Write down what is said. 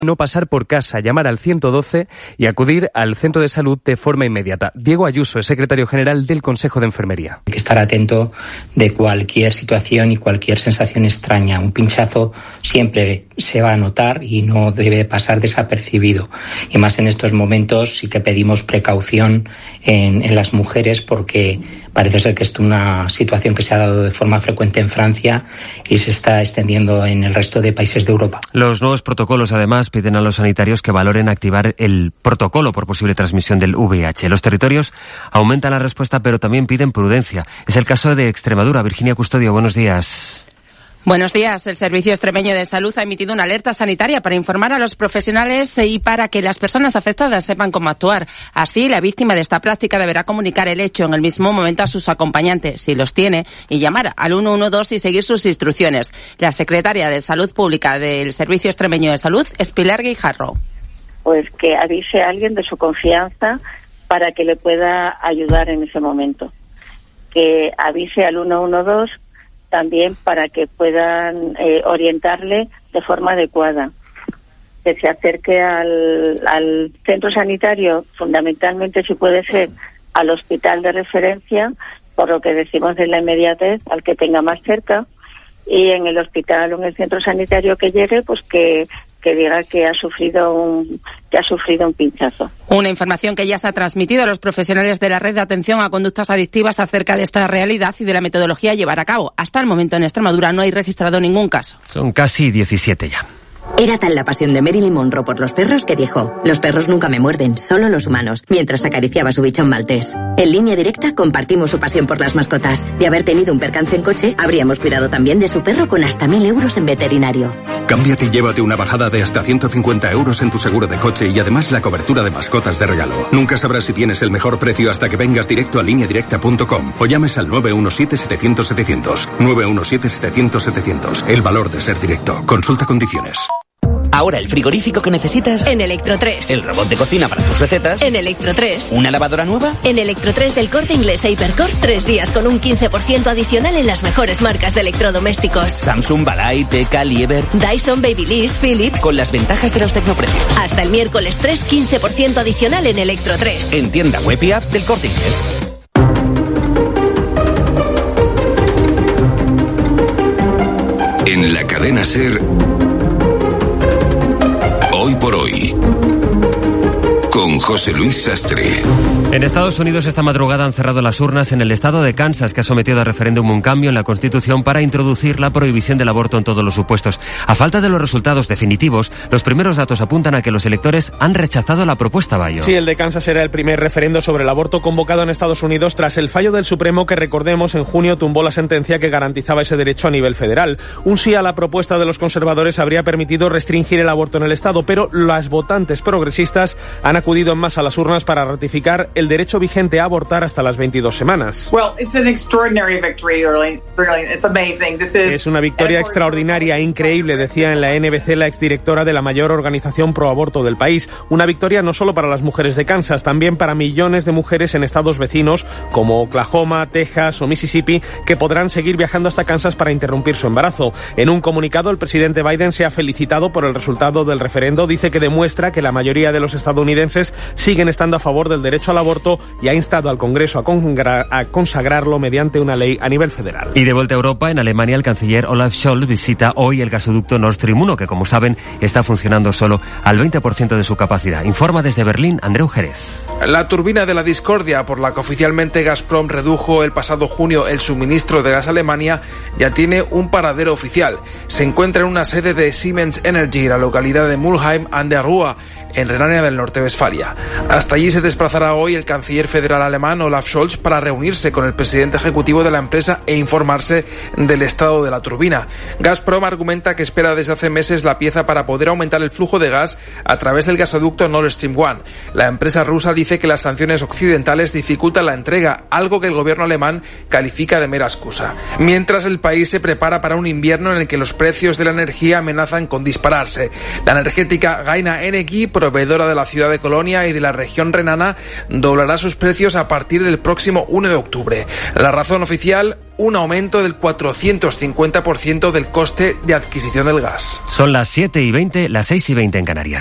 No pasar por casa, llamar al 112 y acudir al centro de salud de forma inmediata. Diego Ayuso es secretario general del Consejo de Enfermería. Hay que estar atento de cualquier situación y cualquier sensación extraña. Un pinchazo siempre se va a notar y no debe pasar desapercibido. Y más en estos momentos sí que pedimos precaución en las mujeres, porque parece ser que es una situación que se ha dado de forma frecuente en Francia y se está extendiendo en el resto de países de Europa. Los nuevos protocolos, además, piden a los sanitarios que valoren activar el protocolo por posible transmisión del VIH. Los territorios aumentan la respuesta, pero también piden prudencia. Es el caso de Extremadura. Virginia Custodio, buenos días. Buenos días. El Servicio Extremeño de Salud ha emitido una alerta sanitaria para informar a los profesionales y para que las personas afectadas sepan cómo actuar. Así, la víctima de esta práctica deberá comunicar el hecho en el mismo momento a sus acompañantes, si los tiene, y llamar al 112 y seguir sus instrucciones. La secretaria de Salud Pública del Servicio Extremeño de Salud es Pilar Guijarro. Pues que avise a alguien de su confianza para que le pueda ayudar en ese momento. Que avise al 112 también para que puedan orientarle de forma adecuada. Que se acerque al centro sanitario, fundamentalmente, si puede ser, al hospital de referencia, por lo que decimos de la inmediatez, al que tenga más cerca, y en el hospital o en el centro sanitario que llegue, pues que diga que ha sufrido un pinchazo. Una información que ya se ha transmitido a los profesionales de la red de atención a conductas adictivas acerca de esta realidad y de la metodología a llevar a cabo. Hasta el momento en Extremadura no hay registrado ningún caso. Son casi 17 ya. Era tal la pasión de Marilyn Monroe por los perros que dijo: los perros nunca me muerden, solo los humanos, mientras acariciaba su bichón maltés. En Línea Directa compartimos su pasión por las mascotas. De haber tenido un percance en coche, habríamos cuidado también de su perro con hasta 1.000 euros en veterinario. Cámbiate y llévate una bajada de hasta 150 euros en tu seguro de coche y además la cobertura de mascotas de regalo. Nunca sabrás si tienes el mejor precio hasta que vengas directo a lineadirecta.com o llames al 917-700-700. 917-700-700. El valor de ser directo. Consulta condiciones. Ahora el frigorífico que necesitas en Electro3. El robot de cocina para tus recetas en Electro3. ¿Una lavadora nueva? En Electro3 del Corte Inglés e Hipercor, 3 días con un 15% adicional en las mejores marcas de electrodomésticos. Samsung, Balay, Teka, Lieber, Dyson, Babyliss, Philips. Con las ventajas de los tecnoprecios. Hasta el miércoles 3, 15% adicional en Electro3. En tienda web y app del Corte Inglés. En la cadena SER, Hoy por Hoy, con José Luis Sastre. En Estados Unidos esta madrugada han cerrado las urnas en el estado de Kansas, que ha sometido a referéndum un cambio en la Constitución para introducir la prohibición del aborto en todos los supuestos. A falta de los resultados definitivos, los primeros datos apuntan a que los electores han rechazado la propuesta, Bayo. Sí, el de Kansas era el primer referendo sobre el aborto convocado en Estados Unidos tras el fallo del Supremo que, recordemos, en junio tumbó la sentencia que garantizaba ese derecho a nivel federal. Un sí a la propuesta de los conservadores habría permitido restringir el aborto en el estado, pero las votantes progresistas han acudido en masa a las urnas para ratificar el derecho vigente a abortar hasta las 22 semanas. Es una victoria extraordinaria e increíble, decía en la NBC la exdirectora de la mayor organización pro aborto del país. Una victoria no solo para las mujeres de Kansas, también para millones de mujeres en estados vecinos como Oklahoma, Texas o Mississippi, que podrán seguir viajando hasta Kansas para interrumpir su embarazo. En un comunicado, el presidente Biden se ha felicitado por el resultado del referendo. Dice que demuestra que la mayoría de los estadounidenses siguen estando a favor del derecho al aborto y ha instado al Congreso a consagrarlo mediante una ley a nivel federal. Y de vuelta a Europa, en Alemania, el canciller Olaf Scholz visita hoy el gasoducto Nord Stream 1, que, como saben, está funcionando solo al 20% de su capacidad. Informa desde Berlín, Andreu Jerez. La turbina de la discordia, por la que oficialmente Gazprom redujo el pasado junio el suministro de gas a Alemania, ya tiene un paradero oficial. Se encuentra en una sede de Siemens Energy, la localidad de Mülheim an der Ruhr, en Renania del Norte-Westfalia. Hasta allí se desplazará hoy el canciller federal alemán Olaf Scholz para reunirse con el presidente ejecutivo de la empresa e informarse del estado de la turbina. Gazprom argumenta que espera desde hace meses la pieza para poder aumentar el flujo de gas a través del gasoducto Nord Stream 1. La empresa rusa dice que las sanciones occidentales dificultan la entrega, algo que el gobierno alemán califica de mera excusa. Mientras, el país se prepara para un invierno en el que los precios de la energía amenazan con dispararse. La energética Gaina Energy proveedora de la ciudad de Colonia y de la región renana, doblará sus precios a partir del próximo 1 de octubre. La razón oficial: un aumento del 450% del coste de adquisición del gas. Son las 7:20, las 6:20 en Canarias.